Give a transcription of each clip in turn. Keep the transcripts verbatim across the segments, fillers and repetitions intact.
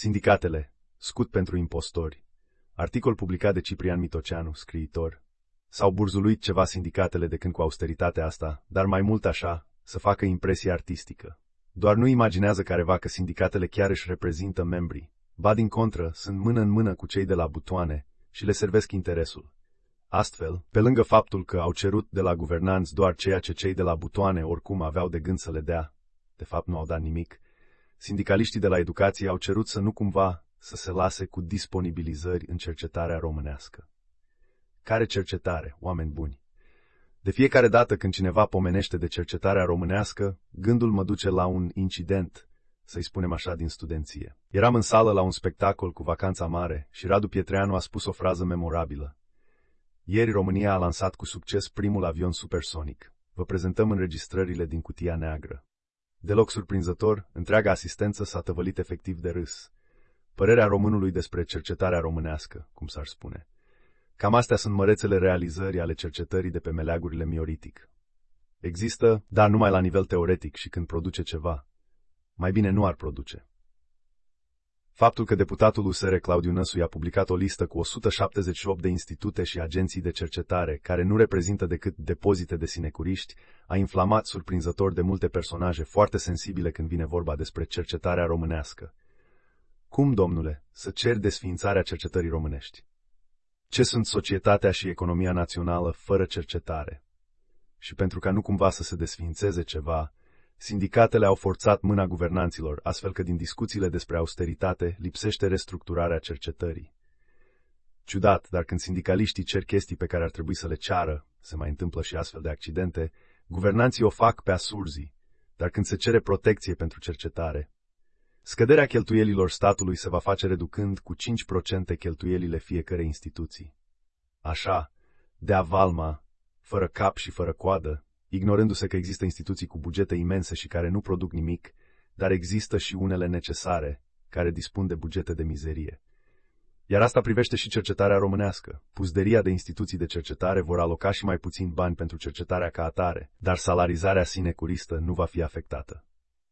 Sindicatele, scut pentru impostori. Articol publicat de Ciprian Mitoceanu, scriitor. S-au burzuluit ceva sindicatele de când cu austeritatea asta, dar mai mult așa, să facă impresie artistică. Doar nu imaginează careva că sindicatele chiar își reprezintă membrii. Ba din contră, sunt mână în mână cu cei de la butoane și le servesc interesul. Astfel, pe lângă faptul că au cerut de la guvernanți doar ceea ce cei de la butoane oricum aveau de gând să le dea, de fapt nu au dat nimic, sindicaliștii de la educație au cerut să nu cumva să se lase cu disponibilizări în cercetarea românească. Care cercetare, oameni buni? De fiecare dată când cineva pomenește de cercetarea românească, gândul mă duce la un incident, să-i spunem așa, din studenție. Eram în sală la un spectacol cu Vacanța Mare și Radu Pietreanu a spus o frază memorabilă. Ieri România a lansat cu succes primul avion supersonic. Vă prezentăm înregistrările din cutia neagră. Deloc surprinzător, întreaga asistență s-a tăvălit efectiv de râs. Părerea românului despre cercetarea românească, cum s-ar spune. Cam astea sunt mărețele realizări ale cercetării de pe meleagurile Mioritic. Există, dar numai la nivel teoretic și când produce ceva. Mai bine nu ar produce. Faptul că deputatul U S R Claudiu Năsu i-a publicat o listă cu o sută șaptezeci și opt de institute și agenții de cercetare care nu reprezintă decât depozite de sinecuriști a inflamat surprinzător de multe personaje foarte sensibile când vine vorba despre cercetarea românească. Cum, domnule, să ceri desființarea cercetării românești? Ce sunt societatea și economia națională fără cercetare? Și pentru ca nu cumva să se desființeze ceva, sindicatele au forțat mâna guvernanților, astfel că din discuțiile despre austeritate lipsește restructurarea cercetării. Ciudat, dar când sindicaliștii cer chestii pe care ar trebui să le ceară, se mai întâmplă și astfel de accidente, guvernanții o fac pe asurzii, dar când se cere protecție pentru cercetare, scăderea cheltuielilor statului se va face reducând cu cinci la sută cheltuielile fiecărei instituții. Așa, de-a valma, fără cap și fără coadă, ignorându-se că există instituții cu bugete imense și care nu produc nimic, dar există și unele necesare, care dispun de bugete de mizerie. Iar asta privește și cercetarea românească. Puzderia de instituții de cercetare vor aloca și mai puțin bani pentru cercetarea ca atare, dar salarizarea sinecuristă nu va fi afectată.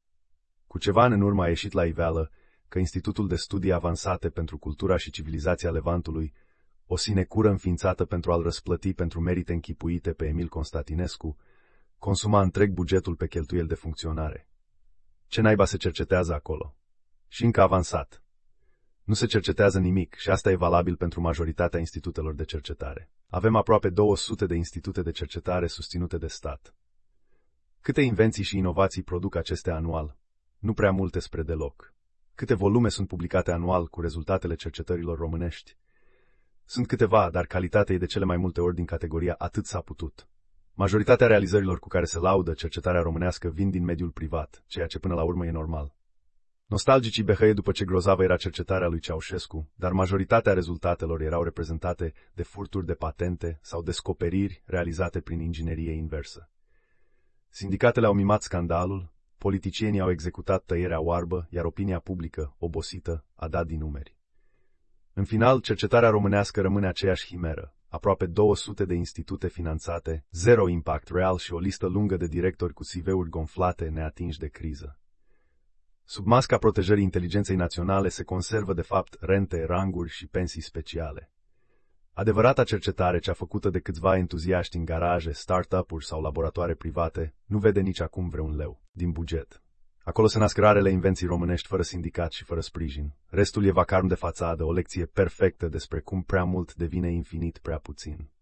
Cu ceva ani în urmă a ieșit la iveală că Institutul de Studii Avansate pentru Cultura și Civilizația Levantului, o sinecură înființată pentru a-l răsplăti pentru merite închipuite pe Emil Constantinescu, consuma întreg bugetul pe cheltuieli de funcționare. Ce naiba se cercetează acolo? Și încă avansat. Nu se cercetează nimic și asta e valabil pentru majoritatea institutelor de cercetare. Avem aproape două sute de institute de cercetare susținute de stat. Câte invenții și inovații produc acestea anual? Nu prea multe spre deloc. Câte volume sunt publicate anual cu rezultatele cercetărilor românești? Sunt câteva, dar calitatea e de cele mai multe ori din categoria atât s-a putut. Majoritatea realizărilor cu care se laudă cercetarea românească vin din mediul privat, ceea ce până la urmă e normal. Nostalgicii behăie după ce grozavă era cercetarea lui Ceaușescu, dar majoritatea rezultatelor erau reprezentate de furturi de patente sau descoperiri realizate prin inginerie inversă. Sindicatele au mimat scandalul, politicienii au executat tăierea oarbă, iar opinia publică, obosită, a dat din numeri. În final, cercetarea românească rămâne aceeași himeră. Aproape două sute de institute finanțate, zero impact real și o listă lungă de directori cu C V-uri gonflate neatinși de criză. Sub masca protejării inteligenței naționale se conservă de fapt rente, ranguri și pensii speciale. Adevărata cercetare cea făcută de câțiva entuziaști în garaje, start-up-uri sau laboratoare private nu vede nici acum vreun leu din buget. Acolo se nasc rarele invenții românești fără sindicat și fără sprijin. Restul e vacarm de fațadă, o lecție perfectă despre cum prea mult devine infinit prea puțin.